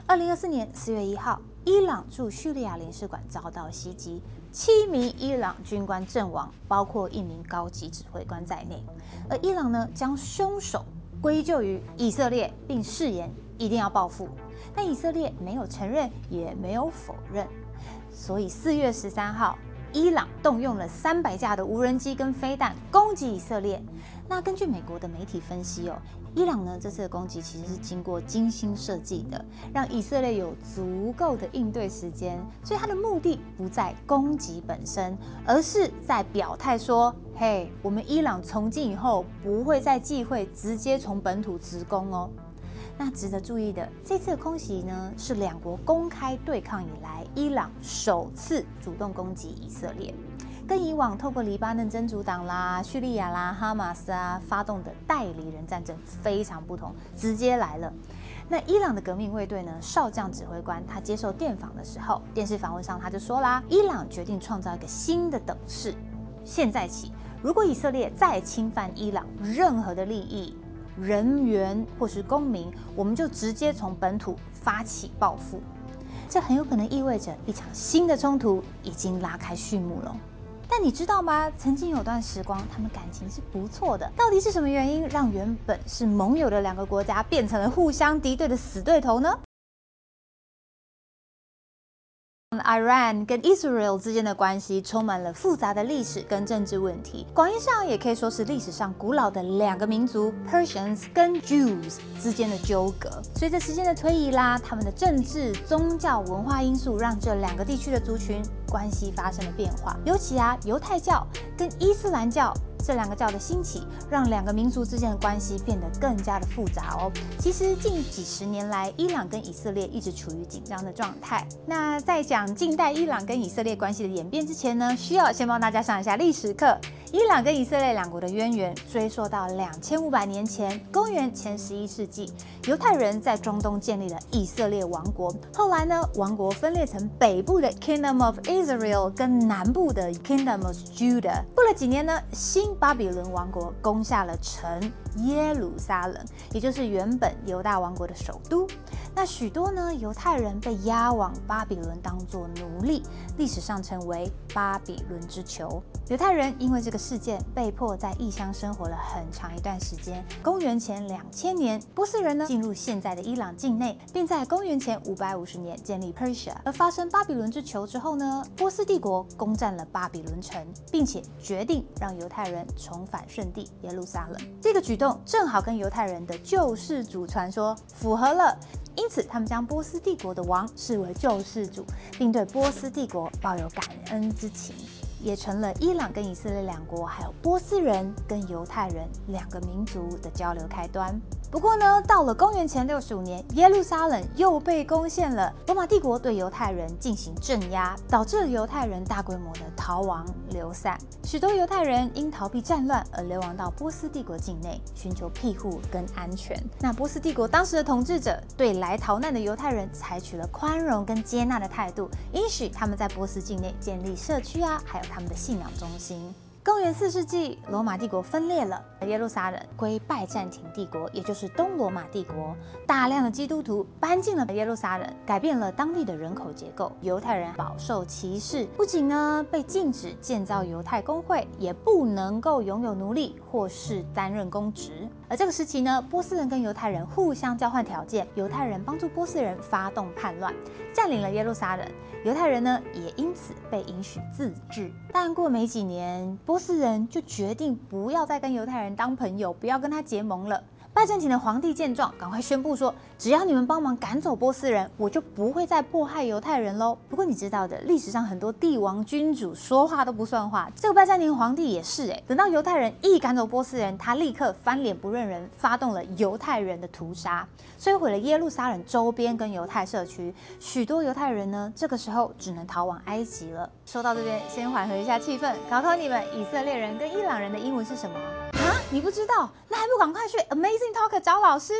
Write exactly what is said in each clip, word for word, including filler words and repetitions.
二零二四年四月一号，伊朗驻叙利亚领事馆遭到袭击，七名伊朗军官阵亡，包括一名高级指挥官在内。而伊朗呢，将凶手归咎于以色列，并誓言一定要报复。但以色列没有承认，也没有否认。所以四月十三号，伊朗动用了三百架的无人机跟飞弹攻击以色列。那根据美国的媒体分析哦，伊朗呢这次的攻击其实是经过精心设计的，让以色列有足够的应对时间。所以它的目的不在攻击本身，而是在表态说：嘿，我们伊朗从今以后不会再忌讳直接从本土直攻哦。那值得注意的，这次的空袭呢，是两国公开对抗以来，伊朗首次主动攻击以色列，跟以往透过黎巴嫩真主党啦、叙利亚啦、哈马斯啊发动的代理人战争非常不同，直接来了。那伊朗的革命卫队呢，少将指挥官他接受电访的时候，电视访问上他就说啦，伊朗决定创造一个新的等式，现在起，如果以色列再侵犯伊朗任何的利益、人员或是公民，我们就直接从本土发起报复。这很有可能意味着一场新的冲突已经拉开序幕了。但你知道吗？曾经有段时光，他们感情是不错的。到底是什么原因让原本是盟友的两个国家变成了互相敌对的死对头呢？Iran 跟 Israel 之间的关系充满了复杂的历史跟政治问题，广义上也可以说是历史上古老的两个民族 Persians 跟 Jews 之间的纠葛。随着时间的推移啦，他们的政治、宗教、文化因素让这两个地区的族群关系发生了变化。尤其啊，犹太教跟伊斯兰教这两个教的兴起，让两个民族之间的关系变得更加的复杂哦。其实近几十年来，伊朗跟以色列一直处于紧张的状态。那在讲近代伊朗跟以色列关系的演变之前呢，需要先帮大家上一下历史课。伊朗跟以色列两国的渊源追溯到两千五百年前，公元前十一世纪，犹太人在中东建立了以色列王国。后来呢，王国分裂成北部的 Kingdom of Israel 跟南部的 Kingdom of Judah。过了几年呢，新巴比伦王国攻下了城耶路撒冷，也就是原本犹大王国的首都。那许多呢犹太人被押往巴比伦当作奴隶，历史上称为巴比伦之囚。犹太人因为这个事件被迫在异乡生活了很长一段时间。公元前两千年，波斯人呢进入现在的伊朗境内，并在公元前五百五十年建立 Persia。而发生巴比伦之囚之后呢，波斯帝国攻占了巴比伦城，并且决定让犹太人重返圣地耶路撒冷。这个举动正好跟犹太人的救世主传说符合了。因此，他们将波斯帝国的王视为救世主，并对波斯帝国抱有感恩之情，也成了伊朗跟以色列两国，还有波斯人跟犹太人两个民族的交流开端。不过呢，到了公元前六十五年，耶路撒冷又被攻陷了。罗马帝国对犹太人进行镇压，导致了犹太人大规模的逃亡流散。许多犹太人因逃避战乱而流亡到波斯帝国境内，寻求庇护跟安全。那波斯帝国当时的统治者对来逃难的犹太人采取了宽容跟接纳的态度，允许他们在波斯境内建立社区啊，还有他们的信仰中心。公元四世纪，罗马帝国分裂了，耶路撒冷归拜占庭帝国，也就是东罗马帝国。大量的基督徒搬进了耶路撒冷，改变了当地的人口结构。犹太人饱受歧视，不仅呢被禁止建造犹太公会，也不能够拥有奴隶或是担任公职。而这个时期呢，波斯人跟犹太人互相交换条件，犹太人帮助波斯人发动叛乱，占领了耶路撒冷。犹太人呢也因此被允许自治。但过没几年，波斯人就决定不要再跟犹太人当朋友，不要跟他结盟了。拜占庭的皇帝见状，赶快宣布说，只要你们帮忙赶走波斯人，我就不会再迫害犹太人喽。不过你知道的，历史上很多帝王君主说话都不算话，这个拜占庭皇帝也是哎。等到犹太人一赶走波斯人，他立刻翻脸不认人，发动了犹太人的屠杀，摧毁了耶路撒冷周边跟犹太社区。许多犹太人呢，这个时候只能逃往埃及了。说到这边，先缓和一下气氛，考考你们，以色列人跟伊朗人的英文是什么？啊，你不知道？那还不赶快去 Amazing Talker 找老师！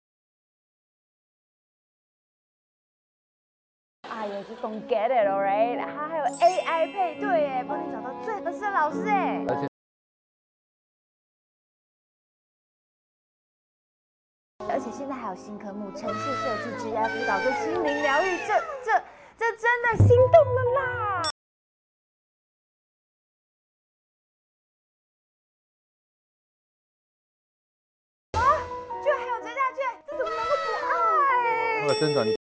哎呀，就 don't get it, alright？ 它还有 A I 配对耶，帮你找到最合适的老师哎。而且。而且且现在还有新科目城市设计、职业辅导跟心灵疗愈，这这这真的心动了啦！啊，居然还有追加券，这怎么能够不爱？ 那个真转。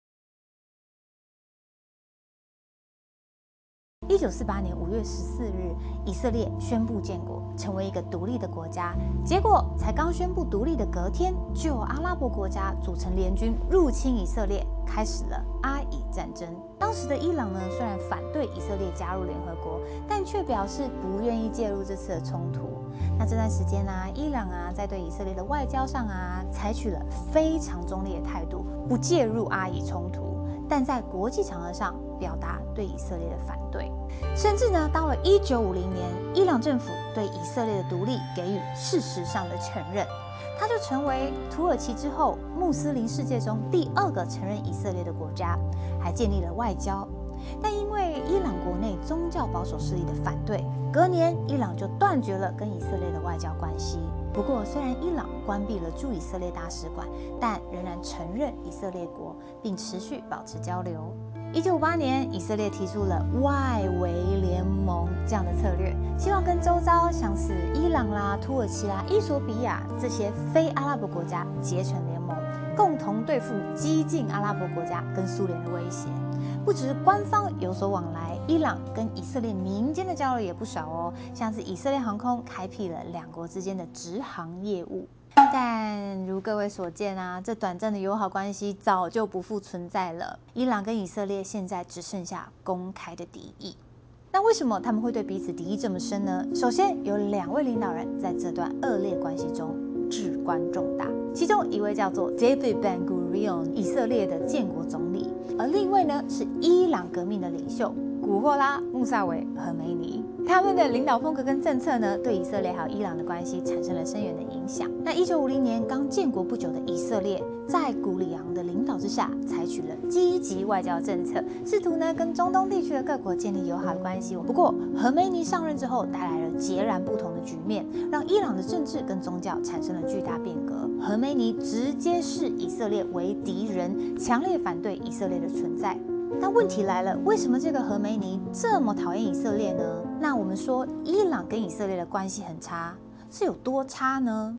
一九四八年五月十四日，以色列宣布建国，成为一个独立的国家。结果才刚宣布独立的隔天，就有阿拉伯国家组成联军入侵以色列，开始了阿以战争。当时的伊朗呢，虽然反对以色列加入联合国，但却表示不愿意介入这次的冲突。那这段时间呢、啊，伊朗啊，在对以色列的外交上啊，采取了非常中立的态度，不介入阿以冲突。但在国际场合上表达对以色列的反对，甚至呢，到了一九五零年，伊朗政府对以色列的独立给予事实上的承认，它就成为土耳其之后穆斯林世界中第二个承认以色列的国家，还建立了外交。但因为伊朗国内宗教保守势力的反对，隔年伊朗就断绝了跟以色列的外交关系。不过，虽然伊朗关闭了驻以色列大使馆，但仍然承认以色列国，并持续保持交流。一九五八年，以色列提出了外围联盟这样的策略，希望跟周遭像是伊朗啦、土耳其啦、伊索比亚这些非阿拉伯国家结成联盟，共同对付激进阿拉伯国家跟苏联的威胁。不只是官方有所往来，伊朗跟以色列民间的交流也不少哦，像是以色列航空开辟了两国之间的直航业务。但如各位所见啊，这短暂的友好关系早就不复存在了。伊朗跟以色列现在只剩下公开的敌意。那为什么他们会对彼此敌意这么深呢？首先，有两位领导人在这段恶劣关系中至关重大，其中一位叫做 David Ben-Gurion， 以色列的建国总理，而另一位呢是伊朗革命的领袖古霍拉·穆萨维·荷梅尼。他们的领导风格跟政策呢，对以色列还有伊朗的关系产生了深远的影响。那一九五零年刚建国不久的以色列，在古里昂的领导之下，采取了积极外交政策，试图呢跟中东地区的各国建立友好的关系。不过，荷梅尼上任之后，带来了截然不同的局面，让伊朗的政治跟宗教产生了巨大变革。荷梅尼直接视以色列为敌人，强烈反对以色列的存在。但问题来了，为什么这个荷梅尼这么讨厌以色列呢？那我们说伊朗跟以色列的关系很差，是有多差呢？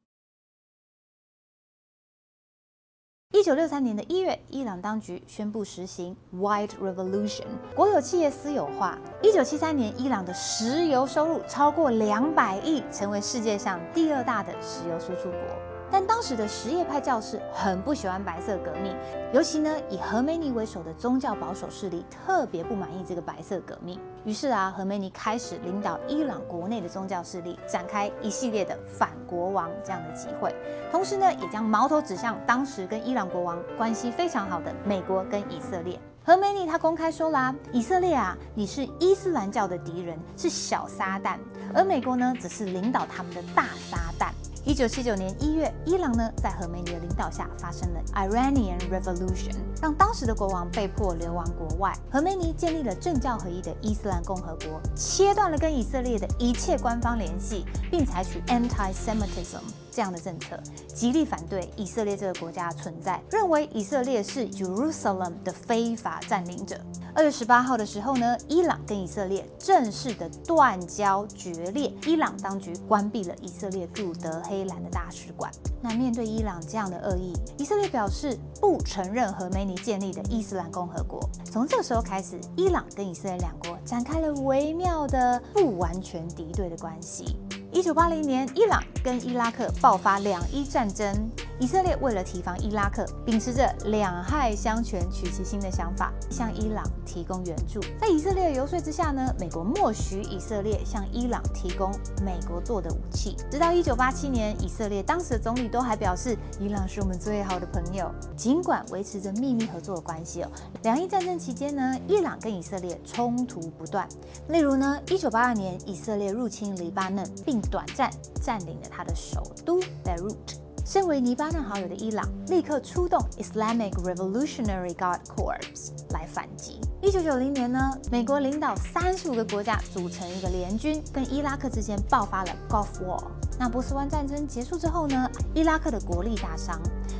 一九六三年的一月，伊朗当局宣布实行 White Revolution， 国有企业私有化。一九七三年，伊朗的石油收入超过两百亿，成为世界上第二大的石油输出国。但当时的什叶派教士很不喜欢白色革命，尤其呢以荷梅尼为首的宗教保守势力特别不满意这个白色革命。于是啊，荷梅尼开始领导伊朗国内的宗教势力，展开一系列的反国王这样的集会，同时呢也将矛头指向当时跟伊朗国王关系非常好的美国跟以色列。荷梅尼他公开说啦，以色列啊，你是伊斯兰教的敌人，是小撒旦，而美国呢，则是领导他们的大撒旦。一九七九年一月，伊朗呢在荷梅尼的领导下发生了 Iranian Revolution， 让当时的国王被迫流亡国外。荷梅尼建立了政教合一的伊斯兰共和国，切断了跟以色列的一切官方联系，并采取 Anti-Semitism 这样的政策，极力反对以色列这个国家的存在，认为以色列是 Jerusalem 的非法占领者。二月十八号的时候呢，伊朗跟以色列正式的断交决裂，伊朗当局关闭了以色列驻德黑兰的大使馆。那面对伊朗这样的恶意，以色列表示不承认荷梅尼建立的伊斯兰共和国。从这时候开始，伊朗跟以色列两国展开了微妙的不完全敌对的关系。一九八零年，伊朗跟伊拉克爆发两伊战争。以色列为了提防伊拉克，秉持着两害相权取其轻的想法，向伊朗提供援助。在以色列的游说之下呢，美国默许以色列向伊朗提供美国做的武器。直到一九八七年，以色列当时的总理都还表示，伊朗是我们最好的朋友。尽管维持着秘密合作的关系哦，两伊战争期间呢，伊朗跟以色列冲突不断。例如呢，一九八二年，以色列入侵黎巴嫩，并短暂占领了他的首都 Beirut。身为黎巴嫩好友的伊朗，立刻出动 Islamic Revolutionary Guard Corps 来反击。一九九零年呢，美国领导三十五个国家组成一个联军，跟伊拉克之间爆发了 Gulf War。那波斯湾战争结束之后呢，伊拉克的国力大伤，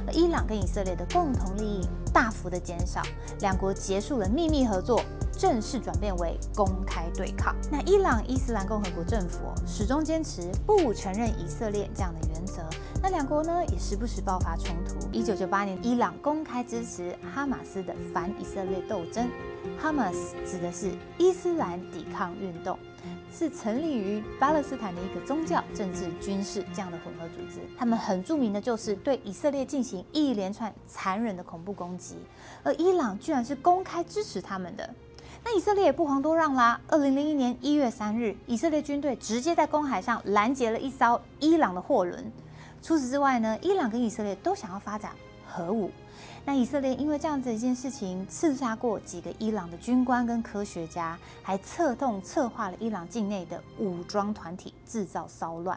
伊朗跟以色列的共同利益大幅的减少，两国结束了秘密合作，正式转变为公开对抗。那伊朗伊斯兰共和国政府、哦、始终坚持不承认以色列这样的原则。那两国呢也时不时爆发冲突。一九九八年，伊朗公开支持哈马斯的反以色列斗争。哈马斯指的是伊斯兰抵抗运动，是成立于巴勒斯坦的一个宗教、政治、军事这样的混合组织。他们很著名的就是对以色列进行一连串残忍的恐怖攻击，而伊朗居然是公开支持他们的。那以色列也不遑多让啦。二零零一年一月三日，以色列军队直接在公海上拦截了一艘伊朗的货轮。除此之外呢，伊朗跟以色列都想要发展核武。那以色列因为这样子一件事情，刺杀过几个伊朗的军官跟科学家，还策动策划了伊朗境内的武装团体制造骚乱。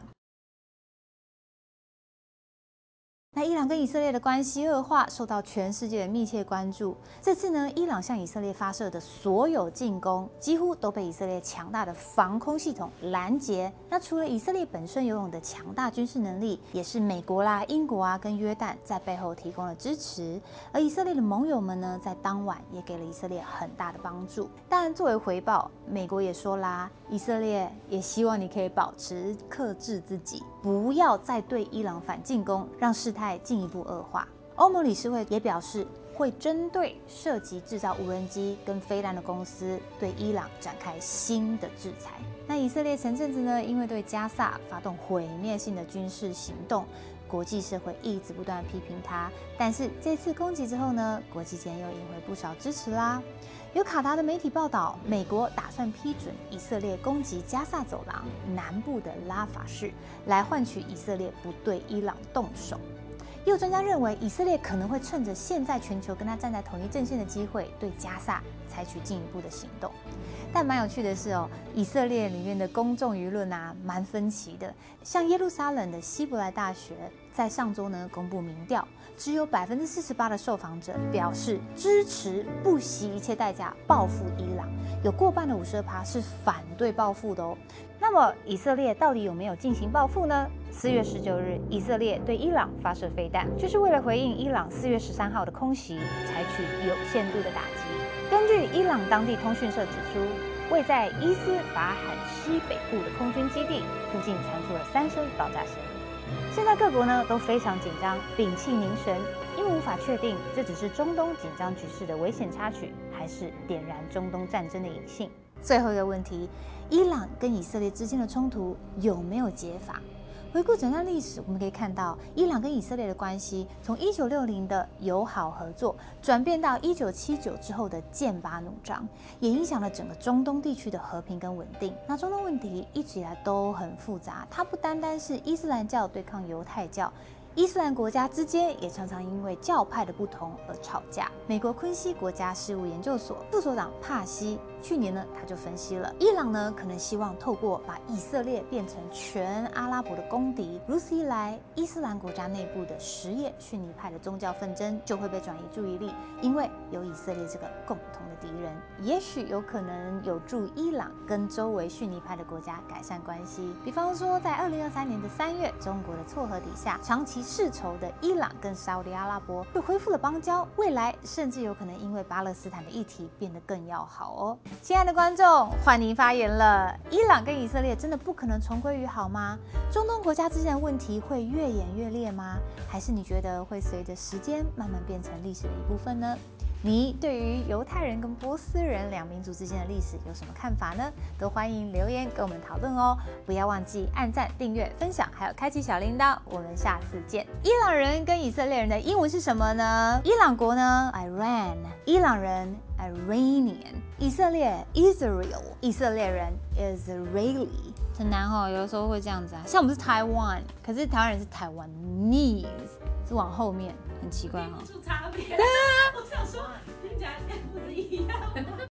那伊朗跟以色列的关系恶化，受到全世界的密切关注。这次呢，伊朗向以色列发射的所有进攻，几乎都被以色列强大的防空系统拦截。那除了以色列本身拥有的强大军事能力，也是美国啦、英国啊跟约旦在背后提供了支持。而以色列的盟友们呢，在当晚也给了以色列很大的帮助。但作为回报，美国也说啦，以色列也希望你可以保持克制自己，不要再对伊朗反进攻，让事态进一步恶化。欧盟理事会也表示，会针对涉及制造无人机跟飞弹的公司，对伊朗展开新的制裁。那以色列前阵子呢，因为对加萨发动毁灭性的军事行动，国际社会一直不断批评他。但是这次攻击之后呢，国际间又赢回不少支持啦。有卡达的媒体报道，美国打算批准以色列攻击加萨走廊南部的拉法市，来换取以色列不对伊朗动手。也有专家认为，以色列可能会趁着现在全球跟他站在同一阵线的机会，对加萨采取进一步的行动。但蛮有趣的是哦，以色列里面的公众舆论啊，蛮分歧的。像耶路撒冷的希伯来大学在上周呢公布民调，只有百分之四十八的受访者表示支持不惜一切代价报复伊朗，有过半的五十二趴是反对报复的哦。那么以色列到底有没有进行报复呢？四月十九日，以色列对伊朗发射飞弹，就是为了回应伊朗四月十三号的空袭，采取有限度的打击。根据伊朗当地通讯社指出，位在伊斯法罕西北部的空军基地附近传出了三声爆炸声。现在各国呢都非常紧张，屏气凝神，因为无法确定这只是中东紧张局势的危险插曲，还是点燃中东战争的引信。最后一个问题，伊朗跟以色列之间的冲突有没有解法？回顾整段历史，我们可以看到，伊朗跟以色列的关系从一九六零的友好合作，转变到一九七九之后的剑拔弩张，也影响了整个中东地区的和平跟稳定。那中东问题一直以来都很复杂，它不单单是伊斯兰教对抗犹太教。伊斯兰国家之间也常常因为教派的不同而吵架。美国昆西国家事务研究所副所长帕西去年呢，他就分析了，伊朗呢可能希望透过把以色列变成全阿拉伯的公敌，如此一来，伊斯兰国家内部的什叶逊尼派的宗教纷争就会被转移注意力，因为有以色列这个共同的敌人，也许有可能有助伊朗跟周围逊尼派的国家改善关系。比方说，在二零二三年的三月，中国的撮合底下，长期世仇的伊朗跟沙烏地阿拉伯又恢复了邦交，未来甚至有可能因为巴勒斯坦的议题变得更要好哦。亲爱的观众，换您发言了，伊朗跟以色列真的不可能重归于好吗？中东国家之间的问题会越演越烈吗？还是你觉得会随着时间慢慢变成历史的一部分呢？你对于犹太人跟波斯人两民族之间的历史有什么看法呢？都欢迎留言跟我们讨论哦！不要忘记按赞、订阅、分享，还有开启小铃铛。我们下次见。伊朗人跟以色列人的英文是什么呢？伊朗国呢 ，Iran； 伊朗人 ，Iranian； 以色列 ，Israel； 以色列人 ，Israeli。很难哦，有的时候会这样子啊。像我们是台湾，可是台湾人是台湾 Taiwanese， 是往后面，很奇怪哈、哦。 差别。对啊，我想说，听起来不是一样吗？